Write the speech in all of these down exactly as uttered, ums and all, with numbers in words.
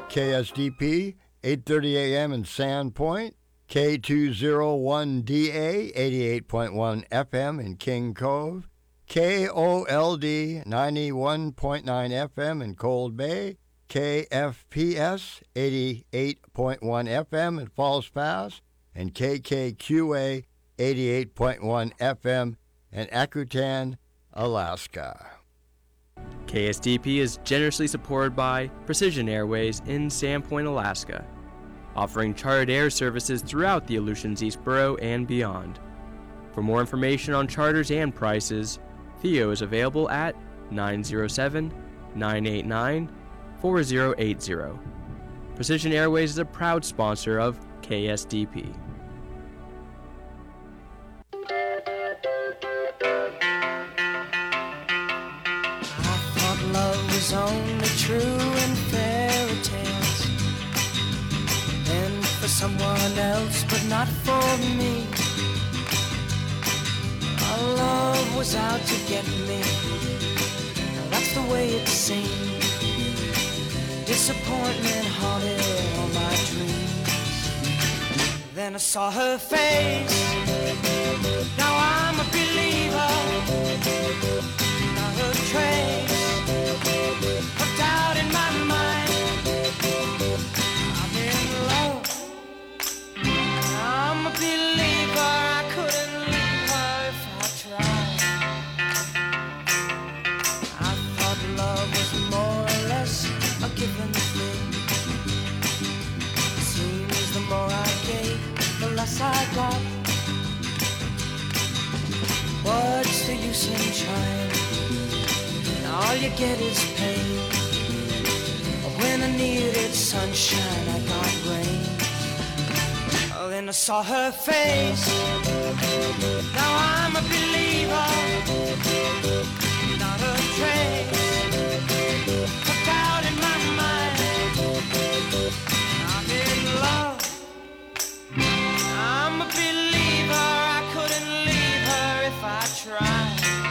K S D P, eight thirty a.m. in Sandpoint, K two oh one D A, eighty-eight point one F M in King Cove, K O L D, ninety-one point nine F M in Cold Bay, K F P S, eighty-eight point one F M in Falls Pass, and K K Q A, eighty-eight point one F M in Akutan, Alaska. K S D P is generously supported by Precision Airways in Sandpoint, Alaska, offering chartered air services throughout the Aleutians East Borough and beyond. For more information on charters and prices, Theo is available at nine oh seven, nine eight nine, four oh eight oh. Precision Airways is a proud sponsor of K S D P. Love was only true in fairy tales, and for someone else, but not for me. Our love was out to get me. That's the way it seemed. Disappointment haunted all my dreams. Then I saw her face. Now I'm a believer. Not a trace of doubt in my mind. I'm in love. I'm a believer. I couldn't leave her if I tried. I thought love was more or less a given thing. It seems the more I gave, the less I got. What's the use in trying? All you get is pain. When I needed sunshine, I got rain. Oh, then I saw her face. Now I'm a believer. Not a trace of doubt in my mind. I'm in love. I'm a believer. I couldn't leave her if I tried.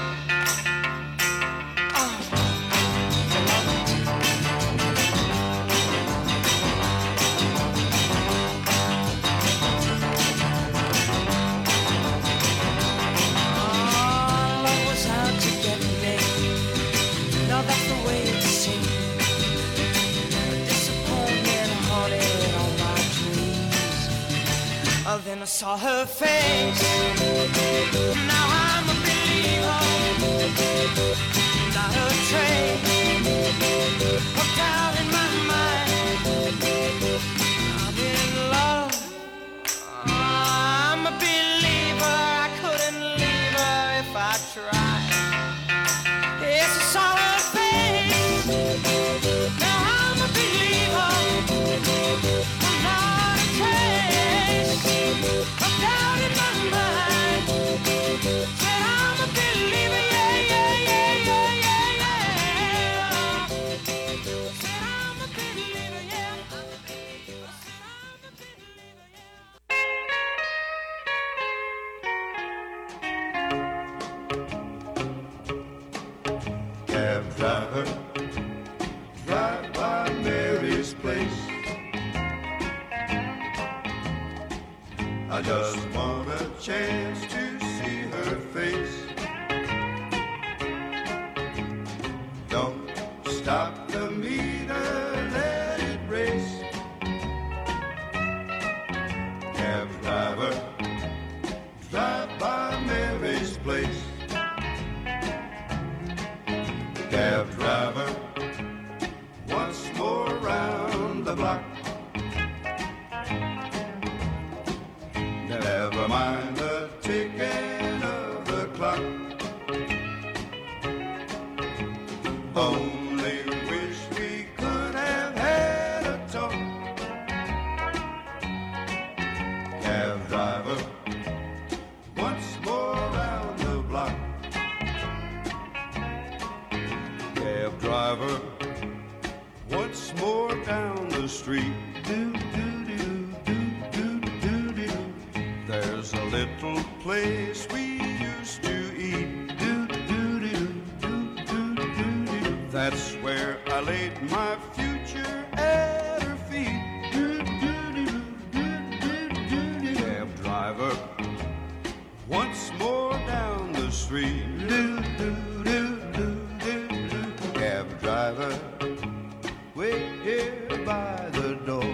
Then I saw her face. Now I'm a believer. Not a trace of doubt in my mind. I'm in love. I'm a believer. I couldn't leave her if I tried. Yes, I saw her face. Now I'm a believer. I'm not a trace of doubt in my mind. Said I'm a believer, yeah, yeah, yeah, yeah, yeah, yeah. Said I'm a believer, yeah. I'm a believer. Said I'm a believer, yeah. Cab driver, drive by Mary's place. I just want a chance to see her face. Don't stop the meter, let it race. Cab driver, drive by Mary's place. Cab driver, once more round the block. Never mind the ticking of the clock. Only wish we could have had a talk. Cab driver, once more round the block. Cab driver, once more down the street. Do, do, do, do, do, do, do. There's a little place we used to eat. Do, do, do, do, do, do, do. That's where I laid my future at her here by the door.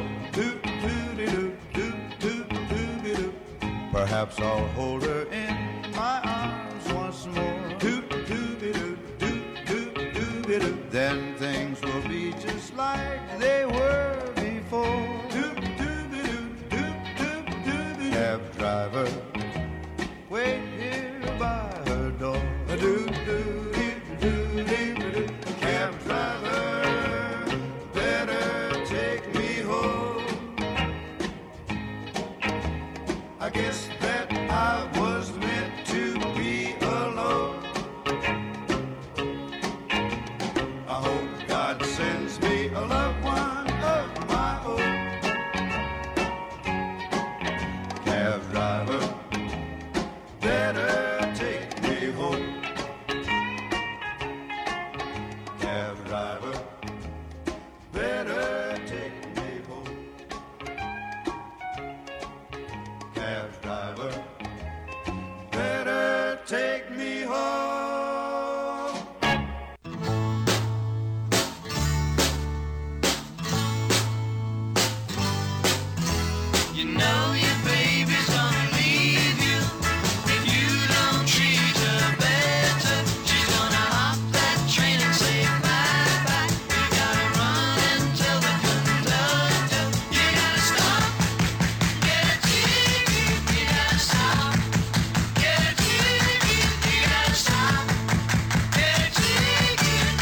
Doo-doo-doo-doo-doo-doo-doo-doo. Perhaps I'll hold her in my arms once more. Doo-doo-doo-doo-doo-doo-doo. Then things will be just like they were before. Doo-doo-doo-doo-doo-doo. Cab driver, wait here by her door. Doo-doo-doo-doo-doo-doo. Cab driver, better take me home. I guess that I was meant to be alone. I hope God sends me a loved one of my own. Cab driver, better take me home. Cab driver, better take me home. Cab driver, better take me home. You know your baby's gonna leave you if you don't treat her better. She's gonna hop that train and say bye-bye. You gotta run and tell the conductor. You gotta stop, get a ticket. You gotta stop, get a ticket. You gotta stop, get a ticket.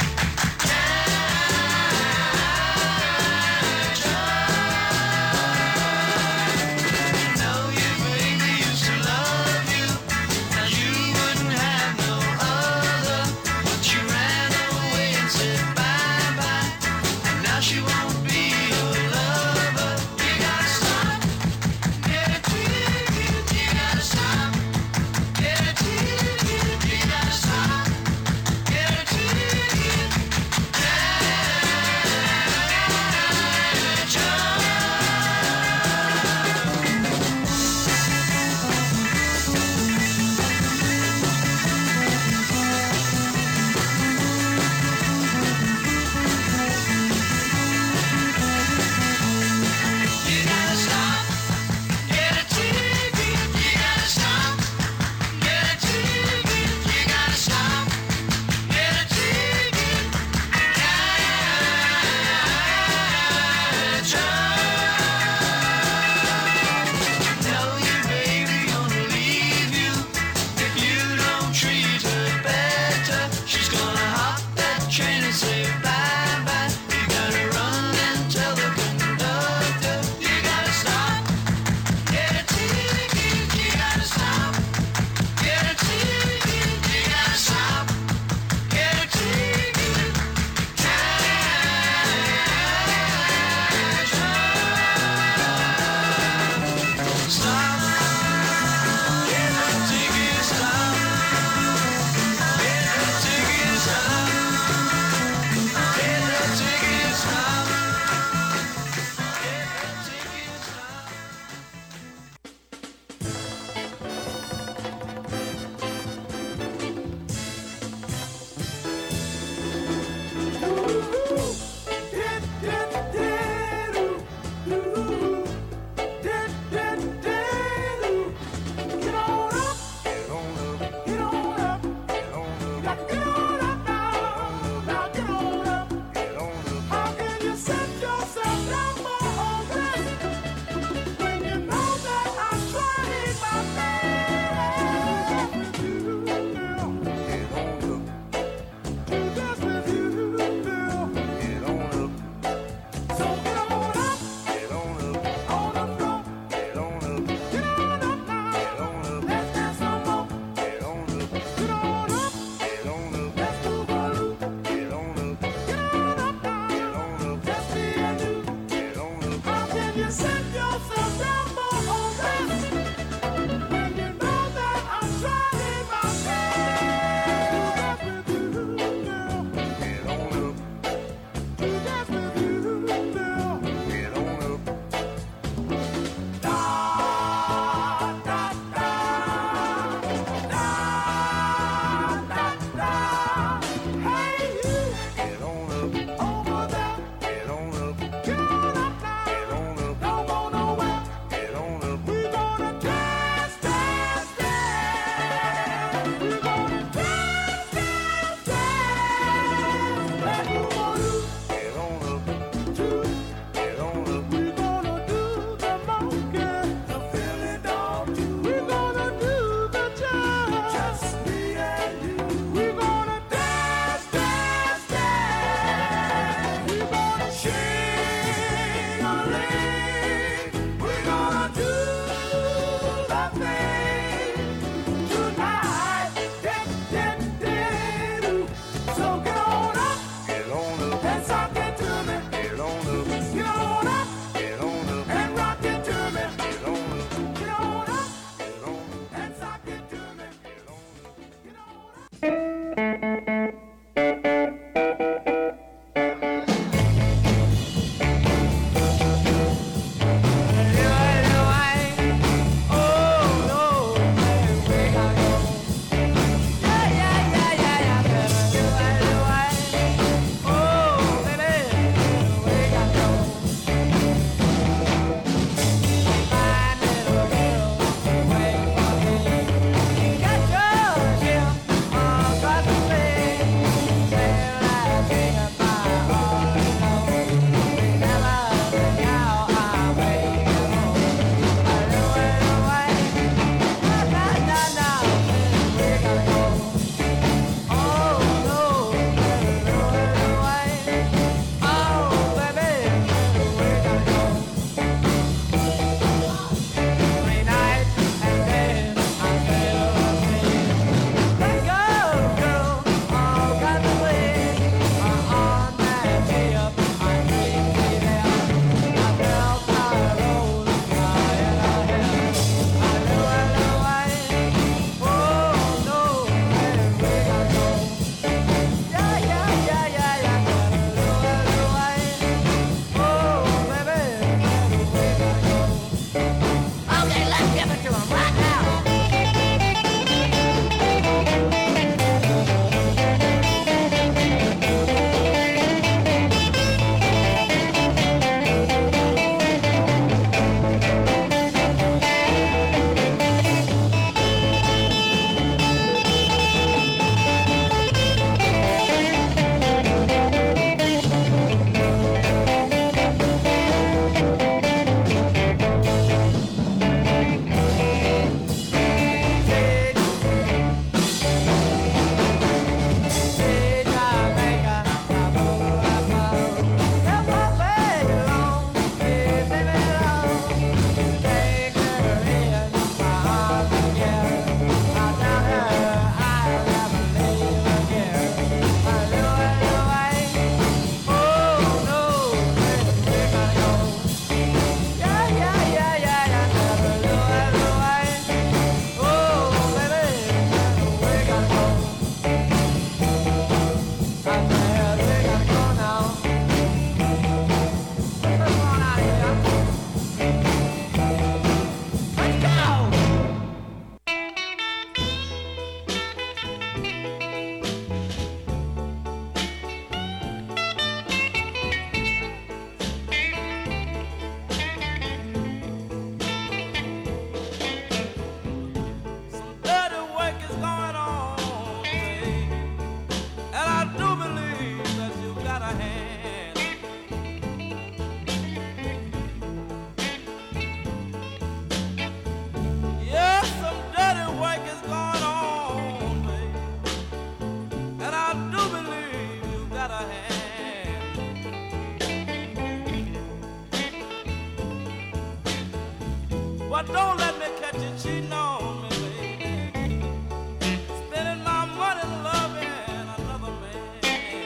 But don't let me catch you cheating on me, baby. Spending my money loving another man.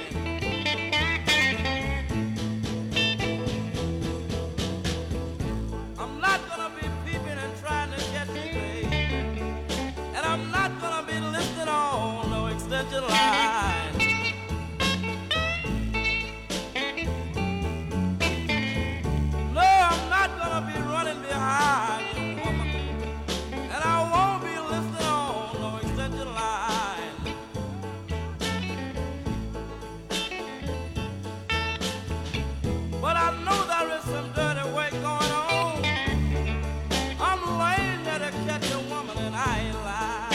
I'm not gonna be peeping and trying to catch you, baby. And I'm not gonna be listening on no extension line. No, I'm not gonna be running behind you, woman. And I won't be listening on no extension line. But I know there is some dirty work going on. I'm laying there to catch a woman and I ain't lying.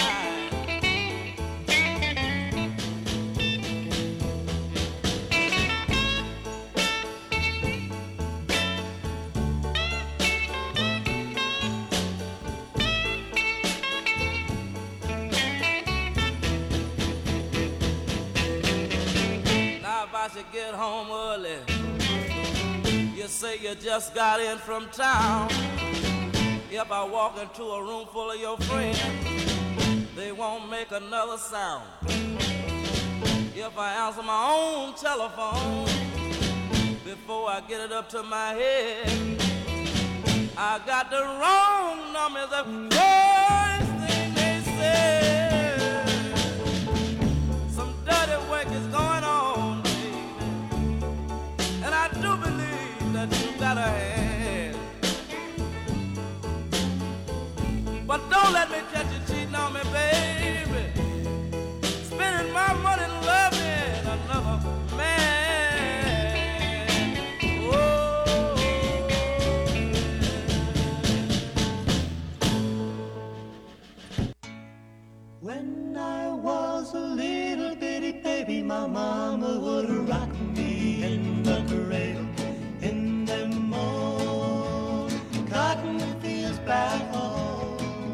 Now if I should get home early, you say you just got in from town. If I walk into a room full of your friends, they won't make another sound. If I answer my own telephone before I get it up to my head, I got the wrong number. The first thing they say, some dirty work is going on, baby. And I do believe that you got a hand. But don't let me catch you cheating on me, baby. Spending my money loving another man. Oh, when I was a little bitty baby, my mama would rock me in the cradle in them old cotton fields back home.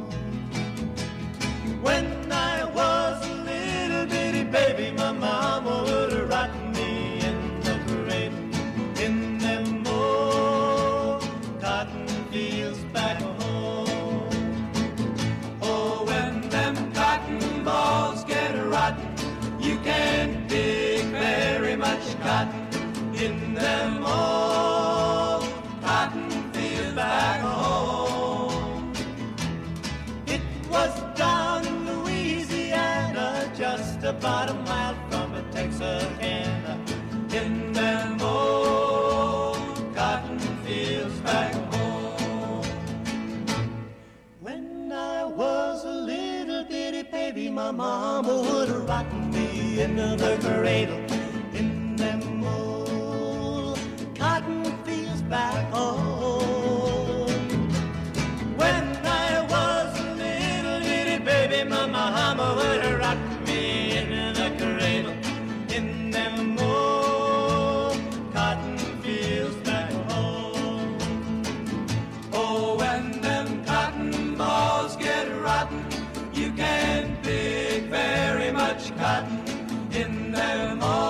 When I was a little bitty baby, my mama would rock me in the cradle in them old cotton fields back home. Oh, when them cotton balls get rotten, you can't pick very much cotton in them old cotton fields back home. It was down in Louisiana, just about a mile from Texarkana, in them old cotton fields back home. When I was a little bitty baby, my mama would rock me in the cradle in them old cotton fields back home. When I was a little bitty baby, my mama would rock me in the cradle in them old cotton fields back home. Oh, when them cotton balls get rotten, you can't pick very much cotton in them old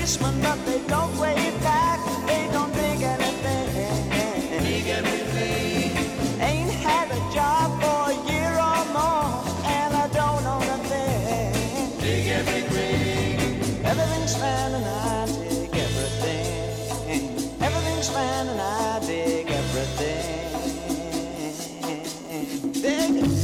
policemen, but they don't wave back. They don't dig anything. Dig everything. Ain't had a job for a year or more, and I don't own a thing. Dig everything. Everything's fine and I dig everything. Everything's fine and I dig everything. Dig it.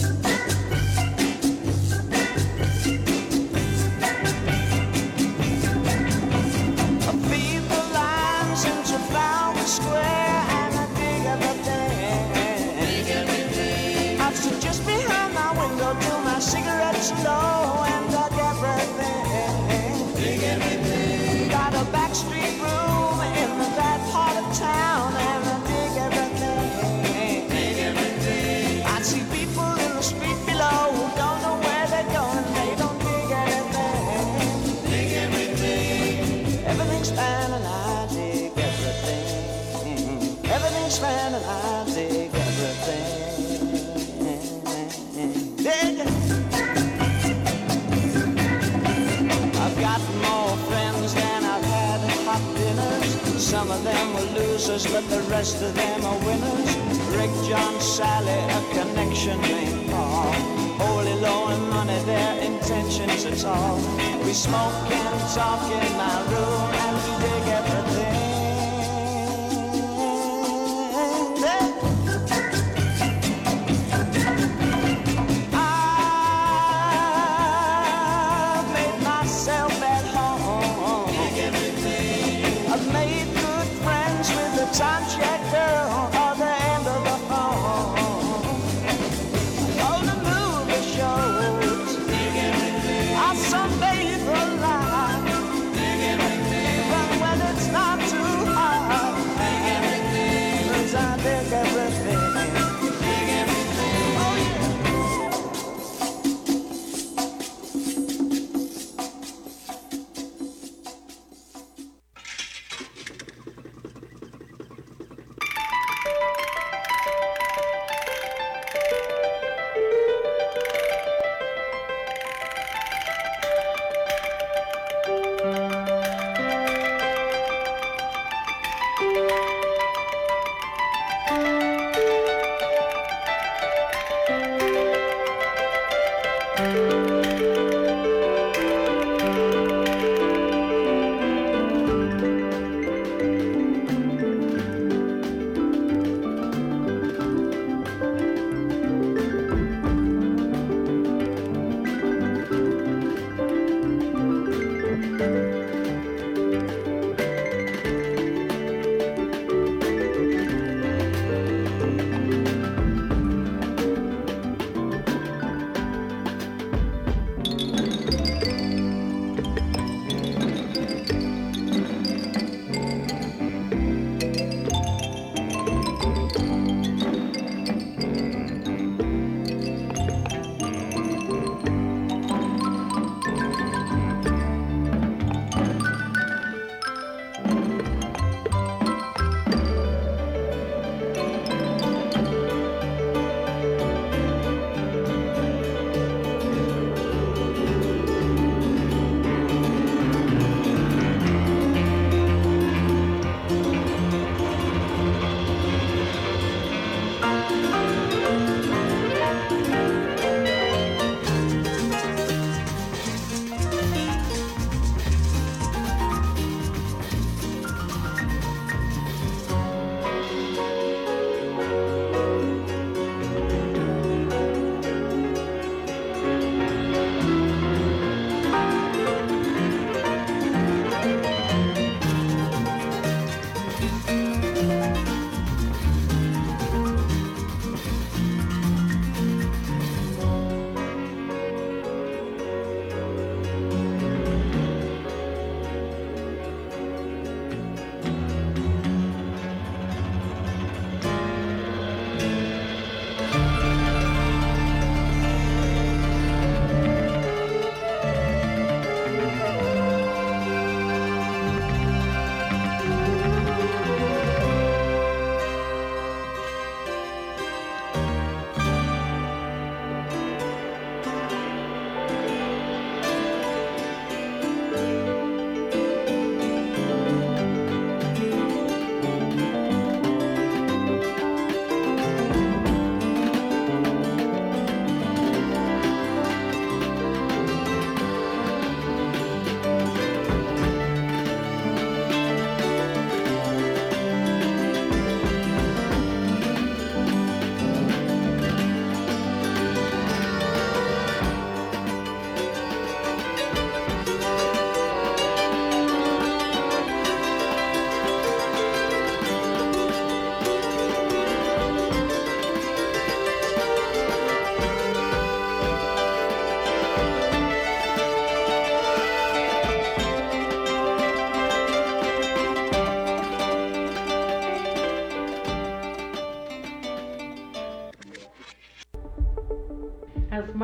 Square and I dig everything. Dig everything. I sit just behind my window till my cigarette's low and dug everything. Dig everything. Got a backstreet room in that part of town and I dig everything. Dig everything. I see people in the street below who don't know where they're going and they don't dig anything. Dig everything. Everything's fine and I dig everything. Everything's fine and I dig everything. Dig it. I've got more friends than I've had hot dinners. Some of them were losers, but the rest of them are winners. Rick, John, Sally, a connection named Paul. Holy low and money, their intentions at all. We smoke and talk in my room and we dig everything. Time check girl on the end of the phone. All the movie shows. I sunbathe for life. But when it's not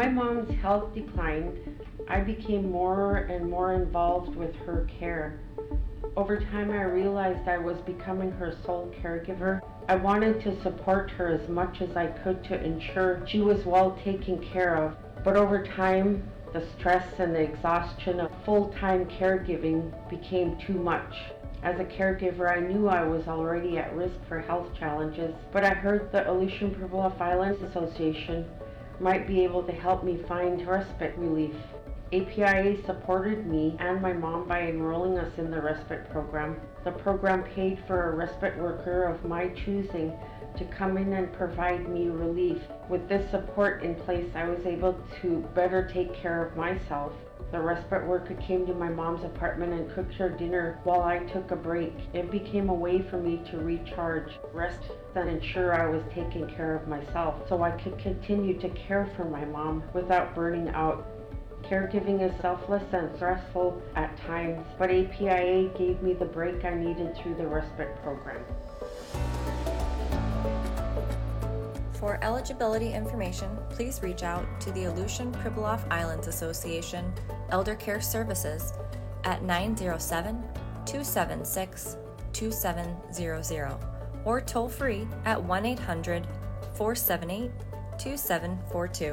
mom's health declined, I became more and more involved with her care. Over time, I realized I was becoming her sole caregiver. I wanted to support her as much as I could to ensure she was well taken care of. But over time, the stress and the exhaustion of full-time caregiving became too much. As a caregiver, I knew I was already at risk for health challenges, but I heard the Aleutian Pribilof Islands Association might be able to help me find respite relief. A P I A supported me and my mom by enrolling us in the respite program. The program paid for a respite worker of my choosing to come in and provide me relief. With this support in place, I was able to better take care of myself. The respite worker came to my mom's apartment and cooked her dinner while I took a break. It became a way for me to recharge, rest, and ensure I was taking care of myself so I could continue to care for my mom without burning out. Caregiving is selfless and stressful at times, but A P I A gave me the break I needed through the respite program. For eligibility information, please reach out to the Aleutian Pribilof Islands Association Elder Care Services at nine zero seven, two seven six, two seven zero zero or toll free at one eight hundred, four seven eight, two seven four two.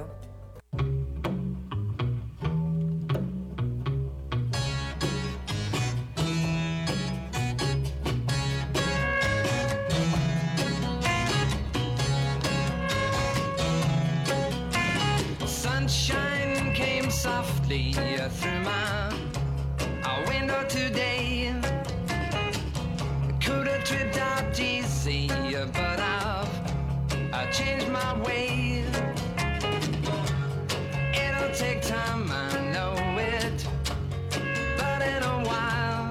Sunshine came softly through my window today. Could have tripped out easy, but I've I changed my way. It'll take time, I know it, but in a while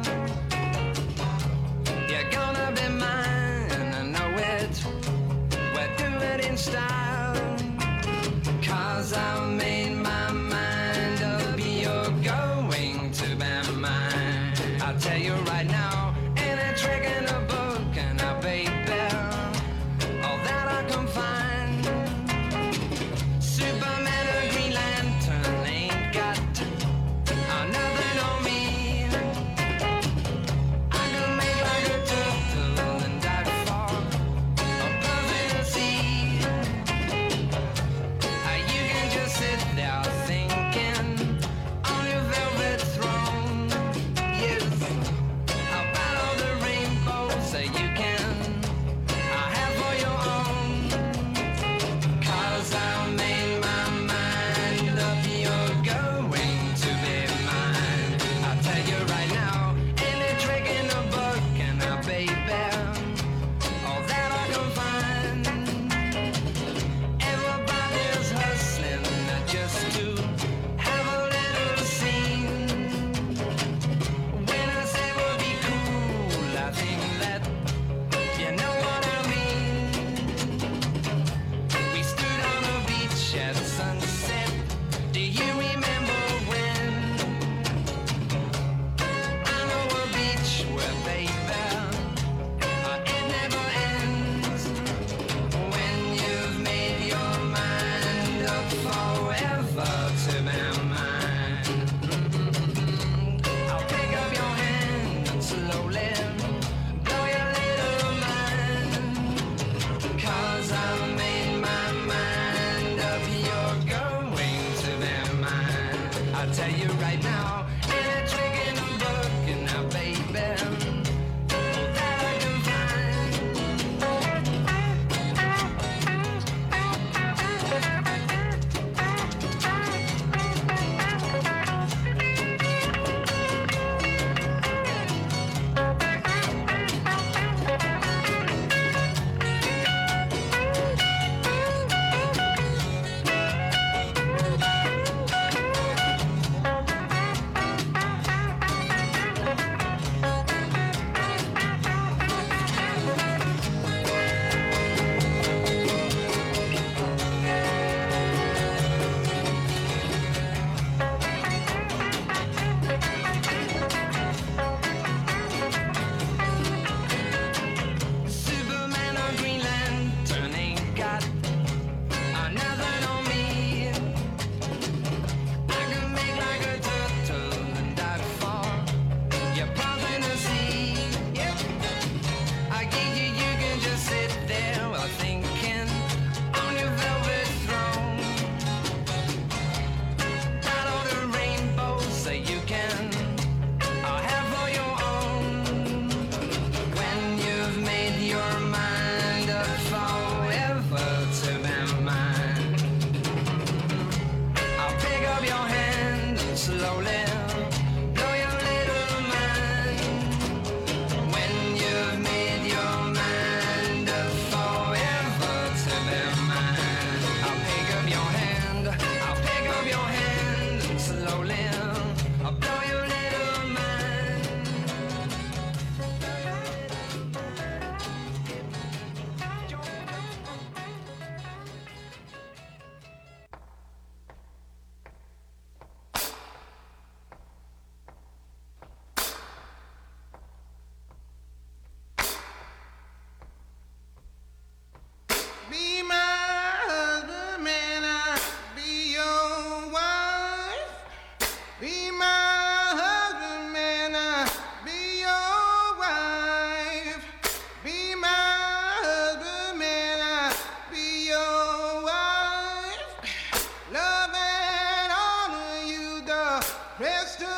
you're gonna be mine. I know it. We'll do it in style. Cause I made my mind up, you're going to be mine. I'll tell you right now, ain't a trick in a book, and I baby, all that I can find. Superman or Green Lantern ain't got uh, nothing on me. I can make like a turtle and dive for a buzz in the sea. Sit there thinking on your velvet throne. Yes, about all the rainbows that you can I have for your own. Cause I made my mind up, you're going to be mine. I'll tell you right now, ain't a trick in the book, and I baby, all that I can find. Everybody's hustling just to have a little scene. When I say we'll be cool, I think that you know what I mean. We stood on a beach at sunset. Do you remember when? I know a beach where, baby, uh, it never ends. When you've made your mind up forever to be mine. Mm-hmm. I'll pick up your hand and slowly blow your little mind. Cause I made my mind up, you're going to be mine. I'll tell you right now, ain't a trick in the book, and now baby, all that I can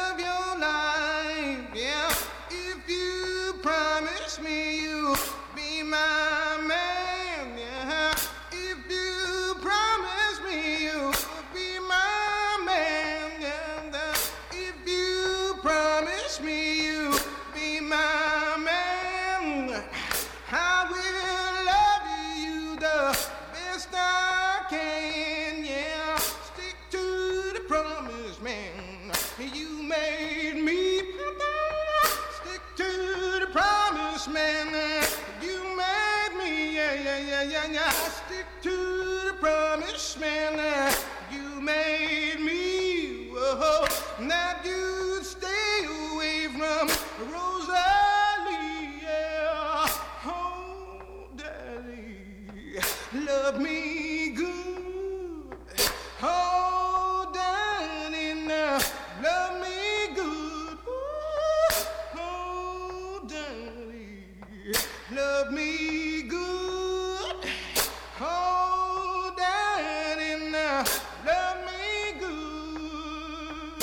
of your life, yeah. If you promise me you'll be my man, yeah. If you promise me you'll be my man, yeah. If you promise me you'll be my man, I will love you the best I can, yeah. Stick to the promise, man. You made me. Stick to the promise, man. You made me, yeah, yeah, yeah, yeah, yeah. Stick to the promise, man. You made me, whoa, that you'd stay away from Rosalie, yeah. Oh, daddy, love me good. Oh, daddy, now love me good. Ooh, oh, daddy, love me good. Oh, daddy, now love me good.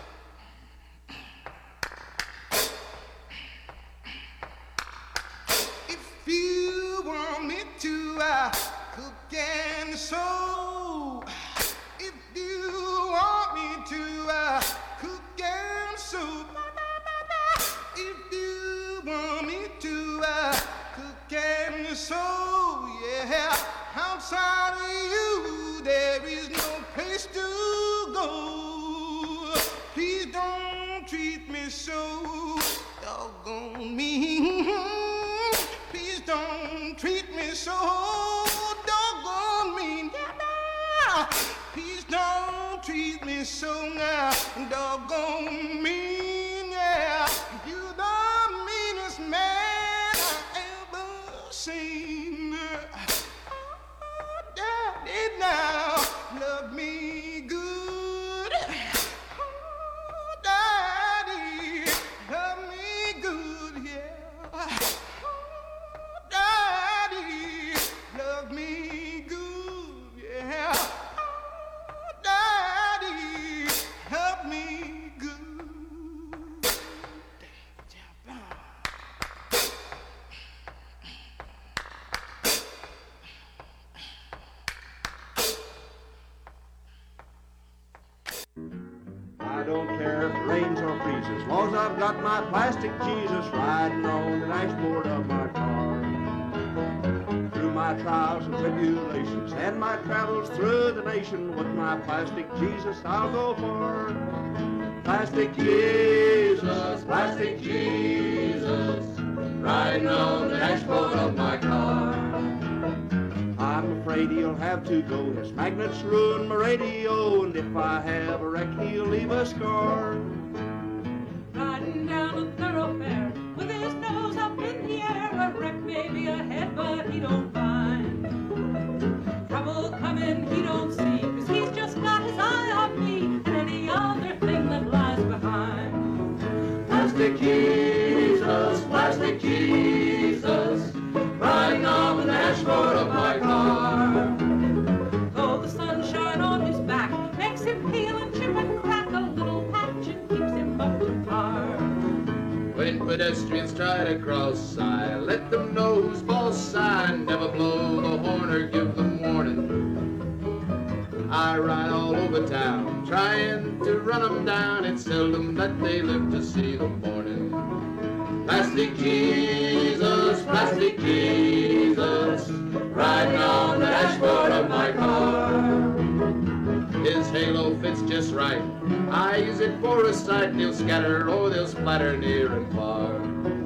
If you want me to, I cook and sew. If you want me to, I cook and sew. If you want me to, I cook and sew. Yeah, outside of you, there is no place to go. Please don't treat me so doggone mean. Please don't treat me so doggone mean. Yeah, please don't treat me so now doggone mean. Yeah, you're the meanest man I ever seen. Oh, daddy, now love me good. Oh, daddy, love me good, yeah. Daddy, love me good, yeah. Oh, daddy, love me good. I don't care if it rains or freezes, as long as I've got my plastic Jesus riding on the dashboard of my car. Through my trials and tribulations and my travels through the nation, with my plastic Jesus I'll go far. Plastic Jesus, plastic Jesus, riding on the dashboard of my car. I'm afraid he'll have to go. His magnets ruin my radio, and if I have a wreck, he'll leave a scar. Riding down a thoroughfare with his nose up in the air, a wreck may be ahead, but he don't mind. Trouble coming, he don't see, 'cause he's just got his eye on me and any other thing that lies behind. Plastic Jesus, plastic Jesus, riding on the dashboard of my car. Though the sunshine on his back makes him peel and chip and crack, a little patch and keeps him up to par. When pedestrians try to cross, I let them know who's boss. I never blow the horn or give them warning. I ride all over town, trying to run them down. It's seldom that they live to see the morning. Plastic Jesus, plastic Jesus, riding on the dashboard of my car. His halo fits just right. I use it for a sight. They'll scatter or they'll splatter near and far.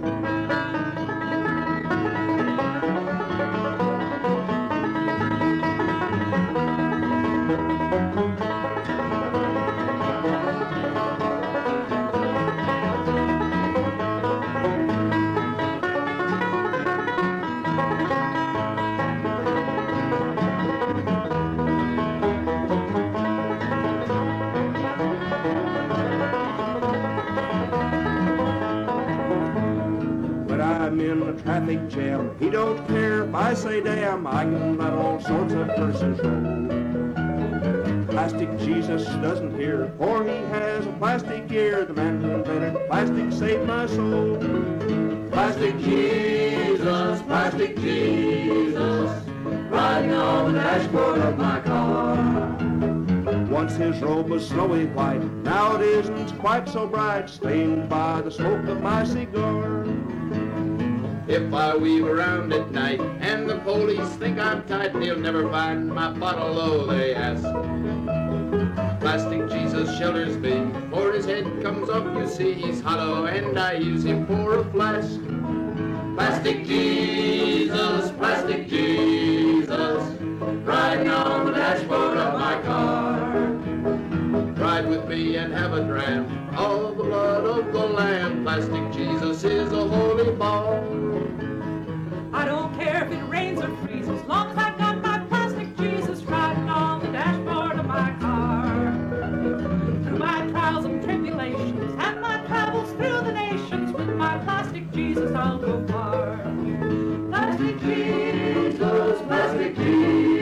I'm in a traffic jam, he don't care if I say damn. I can let all sorts of persons roll. Plastic Jesus doesn't hear, for he has a plastic ear. The man who invented plastic saved my soul. Plastic Jesus, plastic Jesus, riding on the dashboard of my car. Once his robe was snowy white, now it isn't quite so bright, stained by the smoke of my cigar. If I weave around at night and the police think I'm tight, they'll never find my bottle, though they ask. Plastic Jesus shelters me, for his head comes off, you see, he's hollow, and I use him for a flask. Plastic Jesus, plastic Jesus, riding on the dashboard of my car. Ride with me and have a dram of the blood of the Lamb. Plastic Jesus is a holy ball. I don't care if it rains or freezes, as long as I got my plastic Jesus riding on the dashboard of my car. Through my trials and tribulations and my travels through the nations, with my plastic Jesus I'll go far. Plastic Jesus, plastic Jesus.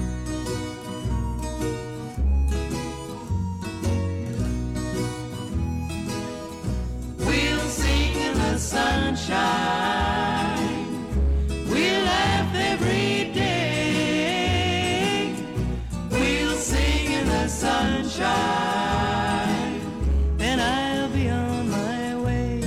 We'll sing in the sunshine. We'll laugh every day. We'll sing in the sunshine. Then I'll be on my way.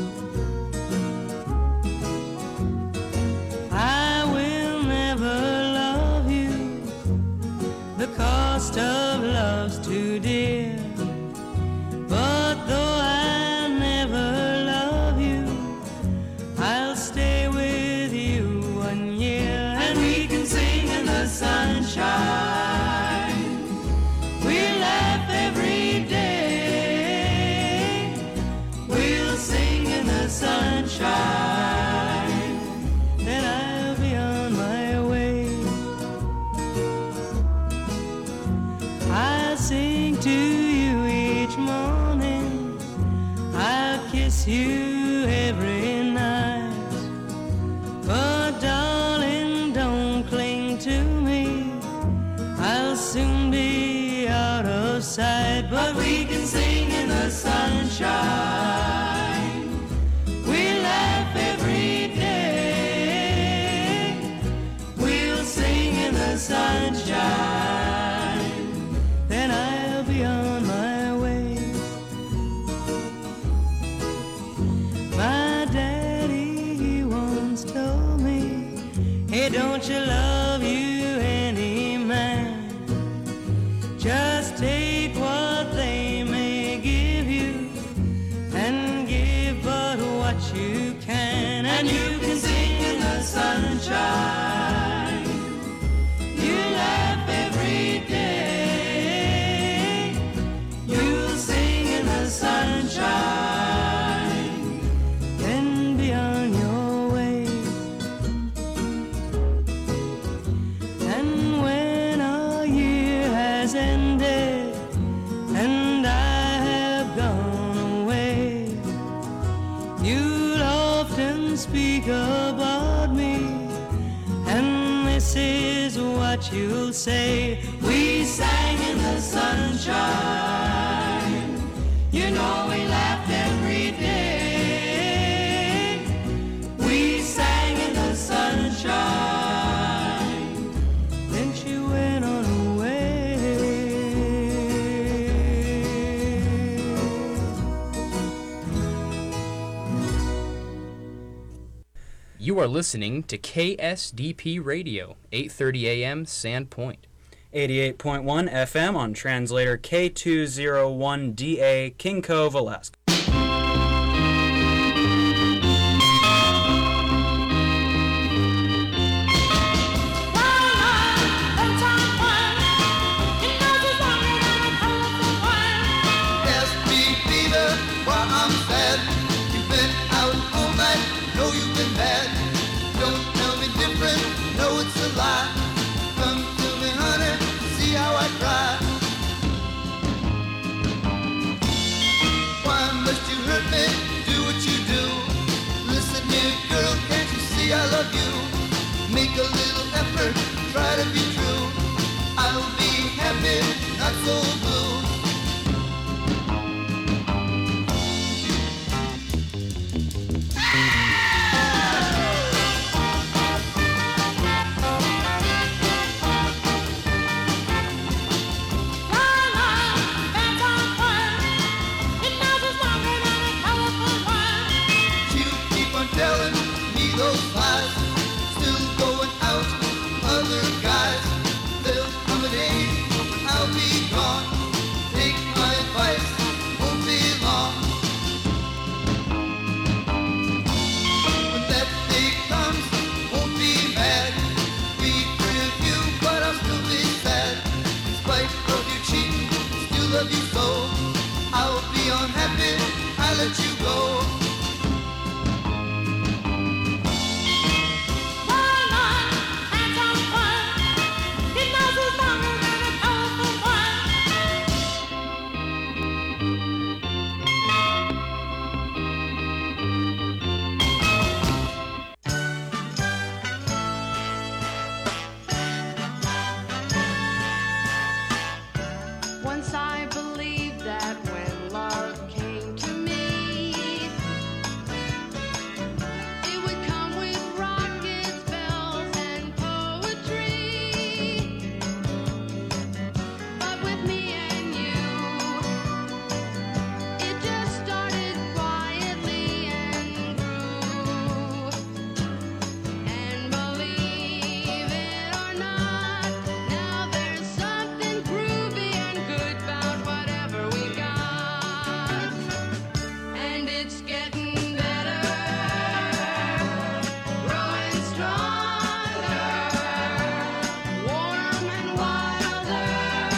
I will never love you. The cost of love's too dear. But though I never love you, I'll stay with you one year, and we can sing in the sunshine. We'll laugh every day. We'll sing in the sunshine. Then I'll be on my way. I'll sing to you each morning. I'll kiss you every night. But darling, don't cling to me. I'll soon be out of sight. But we can sing in the sunshine. We'll laugh every day. We'll sing in the sunshine. Then I'll be on my way. My daddy, he once told me, hey, don't you love you any man? Just take what they may give you and give but what you can, and you can sing in the sunshine. You laugh every day. You'll sing in the sunshine. Then be on your way. And when our year has ended and I have gone away, you'll often speak about me, and this is what you'll say. We sang in the sunshine. You know we laughed every day. We sang in the sunshine. Then she went on her way. You are listening to K S D P Radio, eight thirty A M Sandpoint. eighty-eight point one F M on translator K two oh one D A, King Cove, Alaska. I love you. Make a little effort, try to be true. I'll be happy, not so let you go. Once I believed that when love came to me, it would come with rockets, bells, and poetry. But with me and you, it just started quietly and grew. And believe it or not, now there's something groovy and good about whatever we got. And it's getting better, growing stronger, warm and wilder,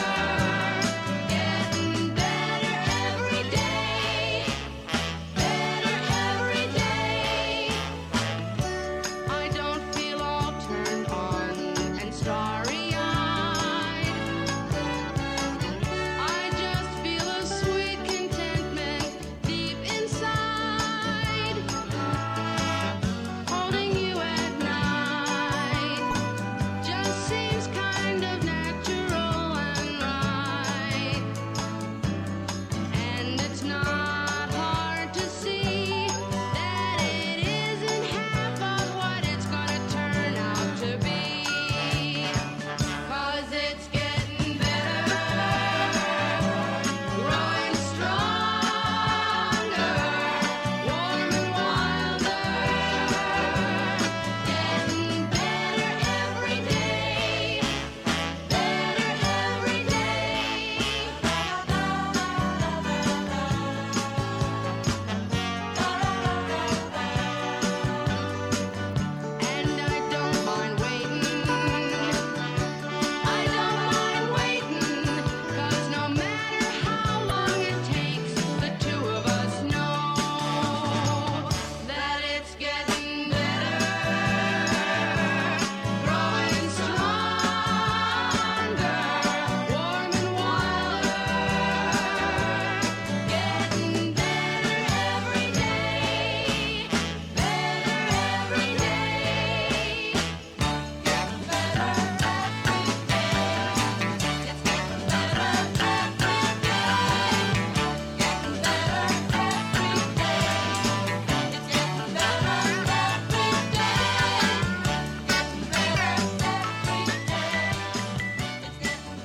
getting better every day, better every day. I don't feel all turned on and starry-eyed. I just feel a sweet contentment deep inside. Holding you at night just seems kind of natural and right. And it's not hard to see that it isn't half of what it's gonna turn out to be. 'Cause it's getting better, growing stronger, warm and wilder, getting better every day, better every day. And I don't mind waiting, I don't mind waiting, 'cause no matter how long it takes, the two of us know that it's getting better, growing stronger, warm and wilder, getting better every day, better every day. Getting better every day. It's getting better every day. Getting better every day. It's getting better every day. Getting better every day. It's getting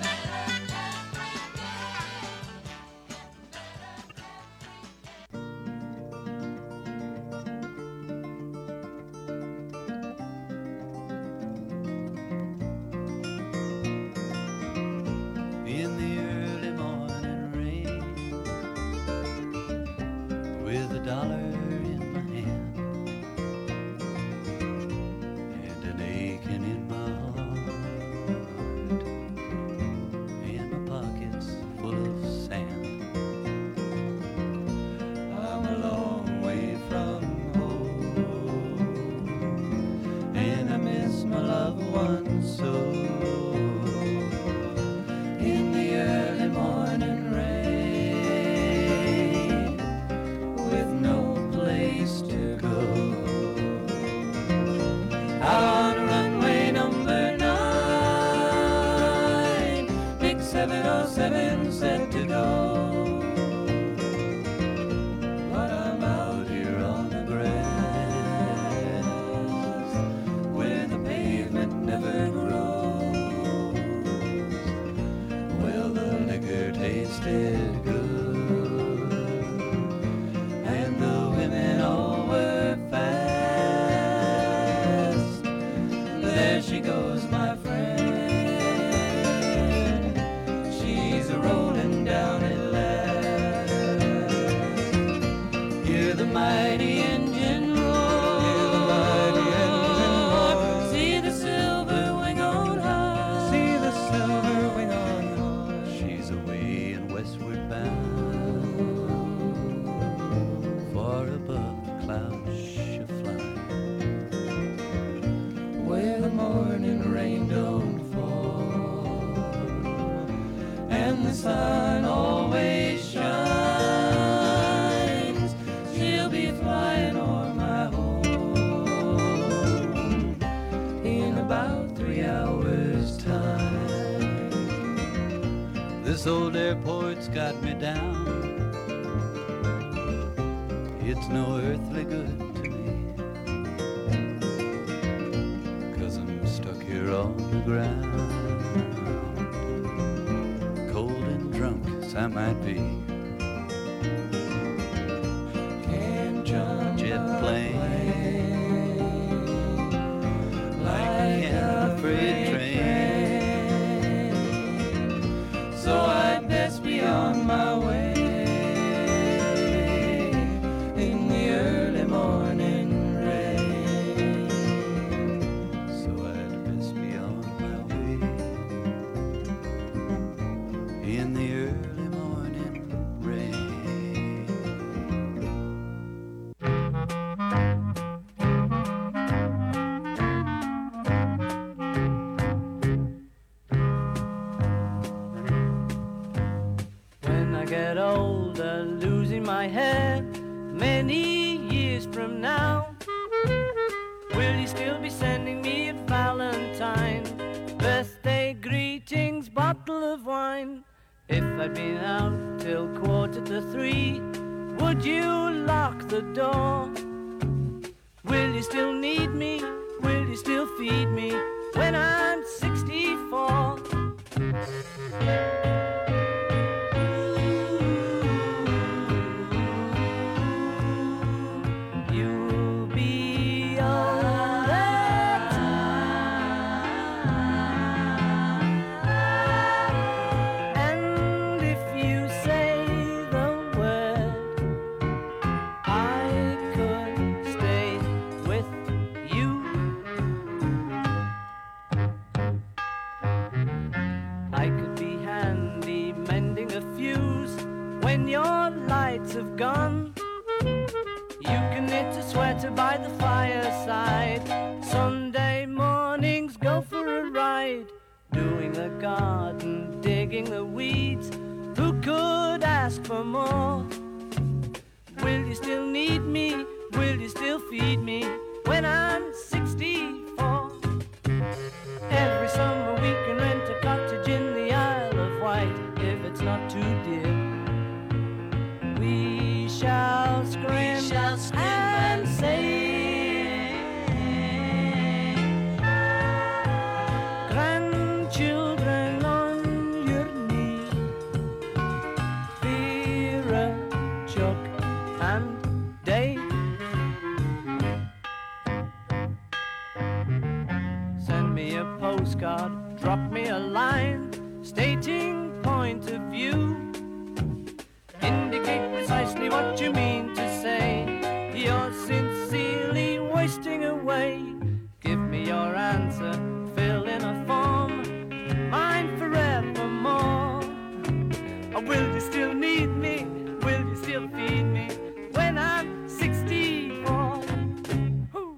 In the early morning rain, with a dollar in my hand and an aching in my heart, and my pockets full of sand. I'm a long way from home, and I miss my loved ones so. In the early morning rain, with no place to go, out on runway number nine, big seven oh seven set to go. But I'm out here on the grass, where the pavement never grows. Well, the liquor tasted good, and the women all were fast. There she goes, my friend. She's a rolling down at last. Hear the mighty engine roar. See the silver wing on high. See the silver wing on high. She's away and westward bound. be flying o'er my home in about three hours' time. This old airport's got me down. It's no earthly good to me, 'cause I'm stuck here on the ground, cold and drunk as I might be. Can't jump a jet plane like I can a freight train, so I'd best be on my way in the early morning rain. So I'd best be on my way in the early morning rain. When I get older, losing my hair, many years from now, will you still be sending me a Valentine, birthday greetings, bottle of wine? If I'd been out till quarter to three, would you lock the door? Will you still need me? Will you still feed me when I'm sixty-four? You'll be older and if you say the word, I could stay with you. I could be handy mending a fuse when your lights have gone. You can knit a sweater by the fireside. Sunday mornings go for a ride, doing the garden, digging the weeds. Who could ask for more? Will you still need me? Will you still feed me when I'm sixty-four? Every summer we can rent a cottage in the Isle of Wight, if it's not too dear. We shall scream, we shall scream and sing. Grandchildren on your knee, Vera, Chuck and Dave. Send me a postcard, drop me a line, stating point of view. Indicate precisely what you mean to say. You're sincerely wasting away. Give me your answer, fill in a form, mine forevermore. Or will you still need me? Will you still feed me when I'm sixty-four? Woo.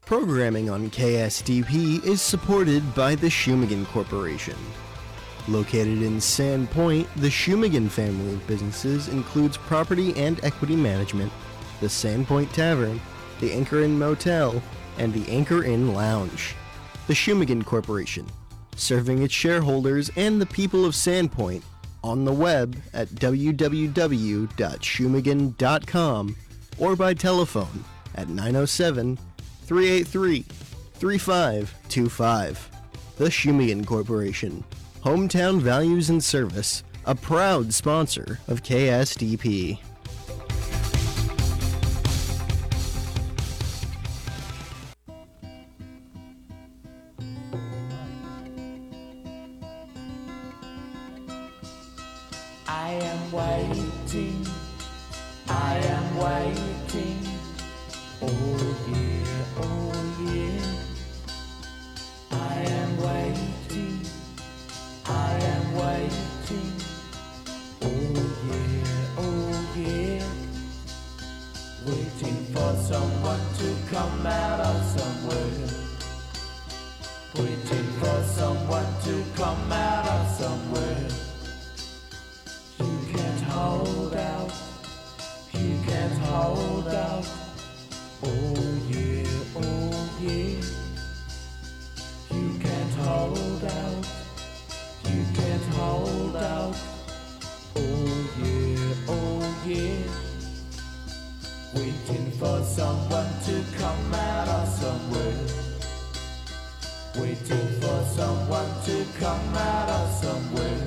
Programming on K S D P is supported by the Shumagan Corporation. Located in Sand Point, the Shumagan family of businesses includes property and equity management, the Sand Point Tavern, the Anchor Inn Motel, and the Anchor Inn Lounge. The Shumagan Corporation, serving its shareholders and the people of Sandpoint on the web at w w w dot shumagan dot com or by telephone at nine oh seven, three eight three, three five two five. The Shumagan Corporation, hometown values and service, a proud sponsor of K S D P. I am waiting, I am waiting, oh yeah, oh yeah. I am waiting, I am waiting, oh yeah, oh yeah. Waiting for someone to come out of somewhere. Waiting for someone to come out of somewhere. You can't hold out, you can't hold out, oh yeah, oh yeah. You can't hold out, you can't hold out, oh yeah, oh yeah. Waiting for someone to come out of somewhere. Waiting for someone to come out of somewhere.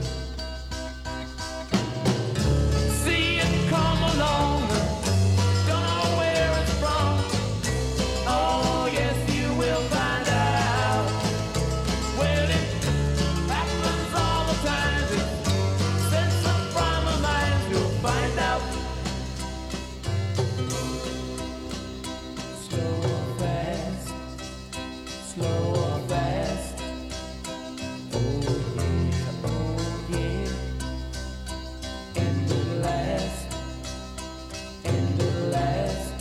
See it come along, don't know where it's from. Oh yes, you will find out. Well, it happens all the time. It's sense of frame of mind, you'll find out. Slow or fast, slow or fast. Oh yeah, oh yeah. End of last, end of last.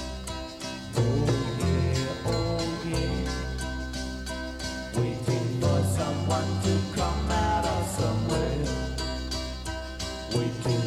Oh yeah, oh yeah. Waiting for someone to come out of somewhere. Waiting